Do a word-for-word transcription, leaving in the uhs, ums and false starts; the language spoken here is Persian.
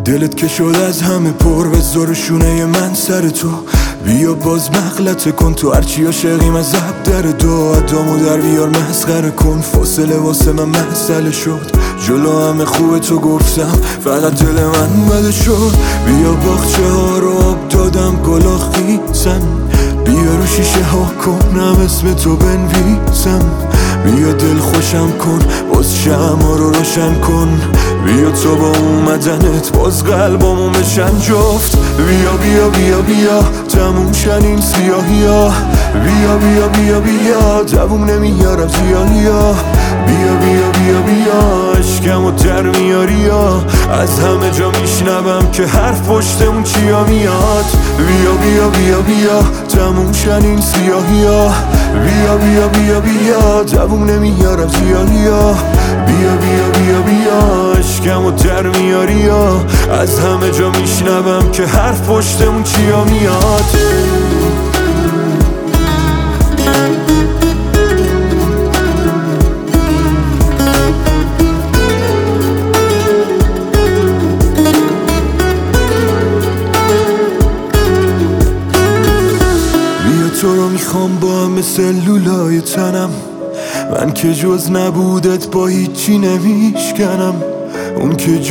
دلت که شد از همه پر به زور شونه من سر تو. بیا باز مغلطه کن تو هرچی عاشقیم از زب در دو. ادامو در بیار مسخره کن، فاصله واسه من مسئله شد. جلو همه خوبه تو گفتم فقط دل من بده شد. بیا باغچه ها رو آب دادم گلا خیزن، بیا رو شیشه ها کنم اسم تو بنویسم. بیا دل خوشم کن باز شمع رو روشن کن. بیا تو با اومدنت باز قلبامو بشن جفت. بیا بیا بیا بیا تموم شن این سیاهی ها. بیا بیا بیا بیا دووم نمیارم زیاهی ها. بیا بیا بیا بیا عشقمو در میاری ها. از همه جا میشنوم که حرف پشتمون چیا میاد. بیا بیا بیا بیا تموم شن این سیاهی ها. بیا بیا بیا بیا دووم نمیارم زیاهی ها. بیا بیا بیا بیا عشقمو در میاری ها. از همه جا میشنوم که حرف پشتمون چیا میاد. تو رو میخوام با همه سلولای تنم. من که جز نبودت با هیچی نمیشکنم. اون که